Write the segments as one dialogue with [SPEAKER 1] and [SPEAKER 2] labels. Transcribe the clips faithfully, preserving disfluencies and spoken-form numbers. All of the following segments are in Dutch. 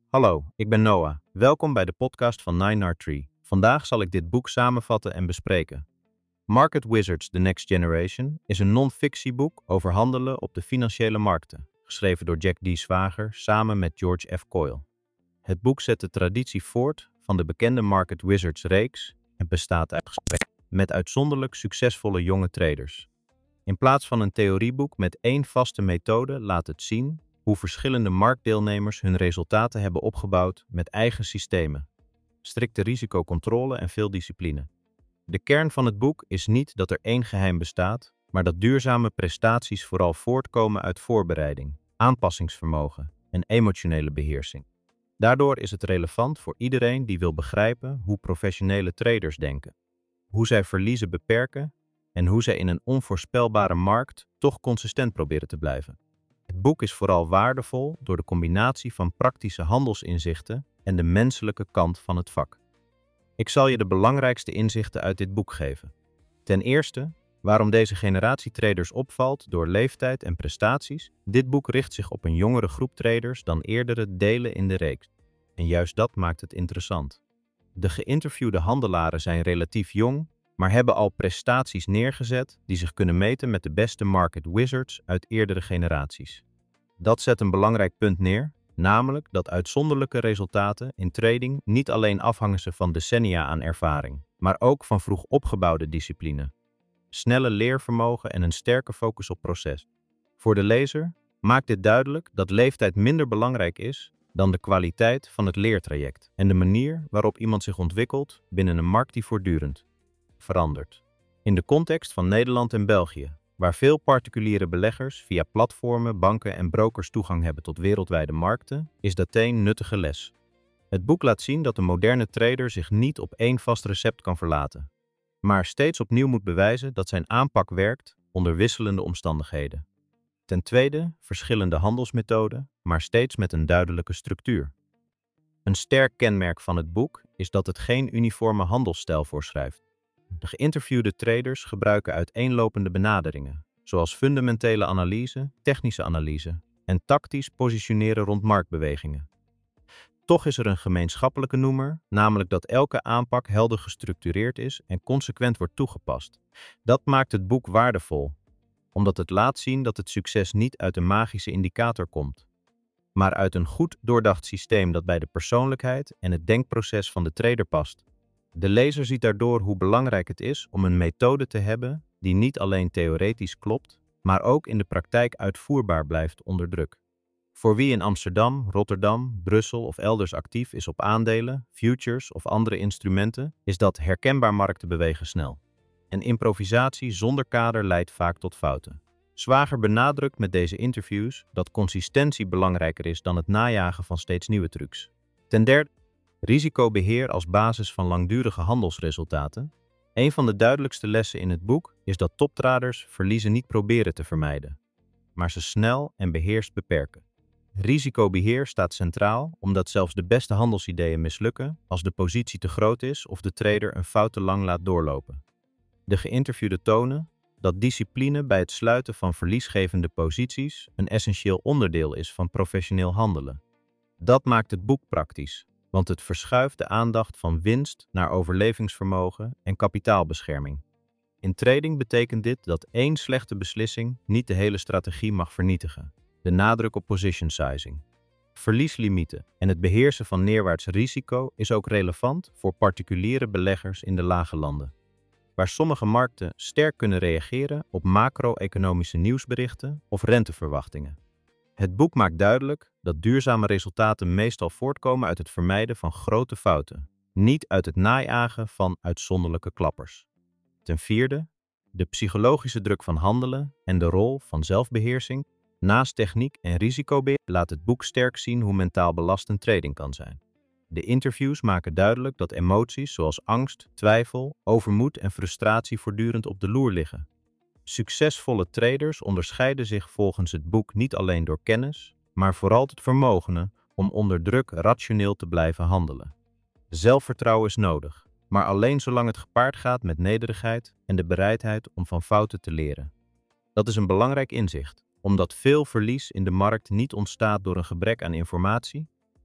[SPEAKER 1] Hallo, ik ben Noah. Welkom bij de podcast van Nine Nard Tree. Vandaag zal ik dit boek samenvatten en bespreken. Market Wizards: The Next Generation is een non-fictieboek over handelen op de financiële markten, geschreven door Jack D. Zwager samen met George F. Coyle. Het boek zet de traditie voort van de bekende Market Wizards-reeks en bestaat uit gesprekken met uitzonderlijk succesvolle jonge traders. In plaats van een theorieboek met één vaste methode laat het zien hoe verschillende marktdeelnemers hun resultaten hebben opgebouwd met eigen systemen, strikte risicocontrole en veel discipline. De kern van het boek is niet dat er één geheim bestaat, maar dat duurzame prestaties vooral voortkomen uit voorbereiding, aanpassingsvermogen en emotionele beheersing. Daardoor is het relevant voor iedereen die wil begrijpen hoe professionele traders denken, hoe zij verliezen beperken en hoe zij in een onvoorspelbare markt toch consistent proberen te blijven. Het boek is vooral waardevol door de combinatie van praktische handelsinzichten en de menselijke kant van het vak. Ik zal je de belangrijkste inzichten uit dit boek geven. Ten eerste, waarom deze generatie traders opvalt door leeftijd en prestaties. Dit boek richt zich op een jongere groep traders dan eerdere delen in de reeks. En juist dat maakt het interessant. De geïnterviewde handelaren zijn relatief jong, maar hebben al prestaties neergezet die zich kunnen meten met de beste market wizards uit eerdere generaties. Dat zet een belangrijk punt neer, namelijk dat uitzonderlijke resultaten in trading niet alleen afhangen van decennia aan ervaring, maar ook van vroeg opgebouwde discipline, snelle leervermogen en een sterke focus op proces. Voor de lezer maakt dit duidelijk dat leeftijd minder belangrijk is dan de kwaliteit van het leertraject en de manier waarop iemand zich ontwikkelt binnen een markt die voortdurend verandert. In de context van Nederland en België, waar veel particuliere beleggers via platformen, banken en brokers toegang hebben tot wereldwijde markten, is dat een nuttige les. Het boek laat zien dat de moderne trader zich niet op één vast recept kan verlaten, maar steeds opnieuw moet bewijzen dat zijn aanpak werkt onder wisselende omstandigheden. Ten tweede, verschillende handelsmethoden, maar steeds met een duidelijke structuur. Een sterk kenmerk van het boek is dat het geen uniforme handelsstijl voorschrijft. De geïnterviewde traders gebruiken uiteenlopende benaderingen, zoals fundamentele analyse, technische analyse en tactisch positioneren rond marktbewegingen. Toch is er een gemeenschappelijke noemer, namelijk dat elke aanpak helder gestructureerd is en consequent wordt toegepast. Dat maakt het boek waardevol, omdat het laat zien dat het succes niet uit een magische indicator komt, maar uit een goed doordacht systeem dat bij de persoonlijkheid en het denkproces van de trader past. De lezer ziet daardoor hoe belangrijk het is om een methode te hebben die niet alleen theoretisch klopt, maar ook in de praktijk uitvoerbaar blijft onder druk. Voor wie in Amsterdam, Rotterdam, Brussel of elders actief is op aandelen, futures of andere instrumenten, is dat herkenbaar markten bewegen snel. En improvisatie zonder kader leidt vaak tot fouten. Zwager benadrukt met deze interviews dat consistentie belangrijker is dan het najagen van steeds nieuwe trucs. Ten derde, risicobeheer als basis van langdurige handelsresultaten. Een van de duidelijkste lessen in het boek is dat toptraders verliezen niet proberen te vermijden, maar ze snel en beheerst beperken. Risicobeheer staat centraal omdat zelfs de beste handelsideeën mislukken als de positie te groot is of de trader een fout te lang laat doorlopen. De geïnterviewden tonen dat discipline bij het sluiten van verliesgevende posities een essentieel onderdeel is van professioneel handelen. Dat maakt het boek praktisch, want het verschuift de aandacht van winst naar overlevingsvermogen en kapitaalbescherming. In trading betekent dit dat één slechte beslissing niet de hele strategie mag vernietigen. De nadruk op position sizing, verlieslimieten en het beheersen van neerwaarts risico is ook relevant voor particuliere beleggers in de lage landen, waar sommige markten sterk kunnen reageren op macro-economische nieuwsberichten of renteverwachtingen. Het boek maakt duidelijk dat duurzame resultaten meestal voortkomen uit het vermijden van grote fouten, niet uit het najagen van uitzonderlijke klappers. Ten vierde, de psychologische druk van handelen en de rol van zelfbeheersing. Naast techniek en risicobeheer laat het boek sterk zien hoe mentaal belastend trading kan zijn. De interviews maken duidelijk dat emoties zoals angst, twijfel, overmoed en frustratie voortdurend op de loer liggen. Succesvolle traders onderscheiden zich volgens het boek niet alleen door kennis, maar vooral het vermogen om onder druk rationeel te blijven handelen. Zelfvertrouwen is nodig, maar alleen zolang het gepaard gaat met nederigheid en de bereidheid om van fouten te leren. Dat is een belangrijk inzicht, omdat veel verlies in de markt niet ontstaat door een gebrek aan informatie,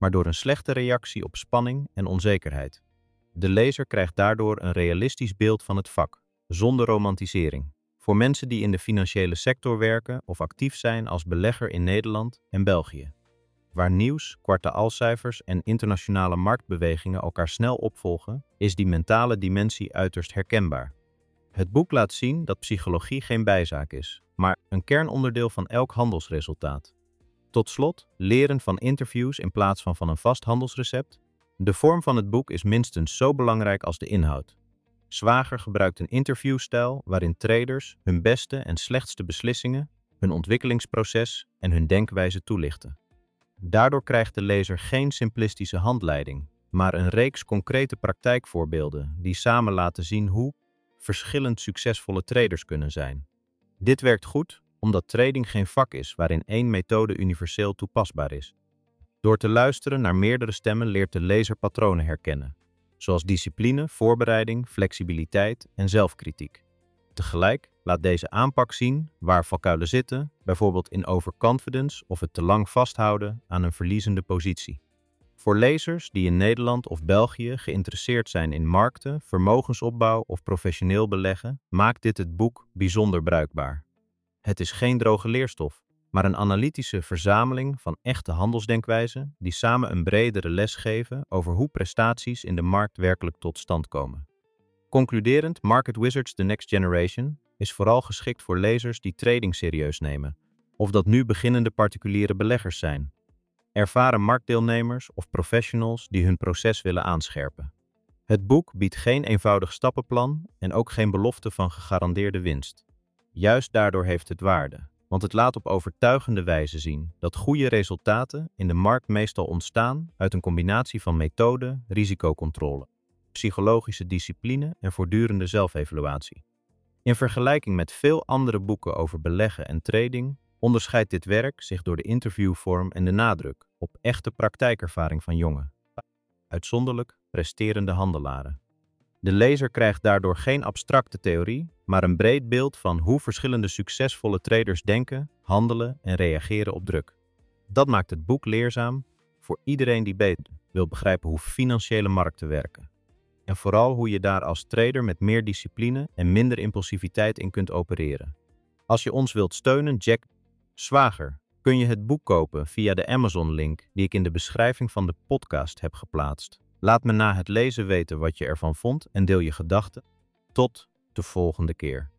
[SPEAKER 1] maar door een slechte reactie op spanning en onzekerheid. De lezer krijgt daardoor een realistisch beeld van het vak, zonder romantisering. Voor mensen die in de financiële sector werken of actief zijn als belegger in Nederland en België, waar nieuws, kwartaalcijfers en internationale marktbewegingen elkaar snel opvolgen, is die mentale dimensie uiterst herkenbaar. Het boek laat zien dat psychologie geen bijzaak is, maar een kernonderdeel van elk handelsresultaat. Tot slot, leren van interviews in plaats van van een vast handelsrecept. De vorm van het boek is minstens zo belangrijk als de inhoud. Zwager gebruikt een interviewstijl waarin traders hun beste en slechtste beslissingen, hun ontwikkelingsproces en hun denkwijze toelichten. Daardoor krijgt de lezer geen simplistische handleiding, maar een reeks concrete praktijkvoorbeelden die samen laten zien hoe verschillend succesvolle traders kunnen zijn. Dit werkt goed omdat trading geen vak is waarin één methode universeel toepasbaar is. Door te luisteren naar meerdere stemmen leert de lezer patronen herkennen, zoals discipline, voorbereiding, flexibiliteit en zelfkritiek. Tegelijk laat deze aanpak zien waar valkuilen zitten, bijvoorbeeld in overconfidence of het te lang vasthouden aan een verliezende positie. Voor lezers die in Nederland of België geïnteresseerd zijn in markten, vermogensopbouw of professioneel beleggen, maakt dit het boek bijzonder bruikbaar. Het is geen droge leerstof, maar een analytische verzameling van echte handelsdenkwijzen die samen een bredere les geven over hoe prestaties in de markt werkelijk tot stand komen. Concluderend, Market Wizards The Next Generation is vooral geschikt voor lezers die trading serieus nemen, of dat nu beginnende particuliere beleggers zijn, ervaren marktdeelnemers of professionals die hun proces willen aanscherpen. Het boek biedt geen eenvoudig stappenplan en ook geen belofte van gegarandeerde winst. Juist daardoor heeft het waarde, want het laat op overtuigende wijze zien dat goede resultaten in de markt meestal ontstaan uit een combinatie van methode, risicocontrole, psychologische discipline en voortdurende zelfevaluatie. In vergelijking met veel andere boeken over beleggen en trading onderscheidt dit werk zich door de interviewvorm en de nadruk op echte praktijkervaring van jonge, uitzonderlijk presterende handelaren. De lezer krijgt daardoor geen abstracte theorie, maar een breed beeld van hoe verschillende succesvolle traders denken, handelen en reageren op druk. Dat maakt het boek leerzaam voor iedereen die beter wil begrijpen hoe financiële markten werken. En vooral hoe je daar als trader met meer discipline en minder impulsiviteit in kunt opereren. Als je ons wilt steunen, Jack Zwager, kun je het boek kopen via de Amazon-link die ik in de beschrijving van de podcast heb geplaatst. Laat me na het lezen weten wat je ervan vond en deel je gedachten. Tot de volgende keer.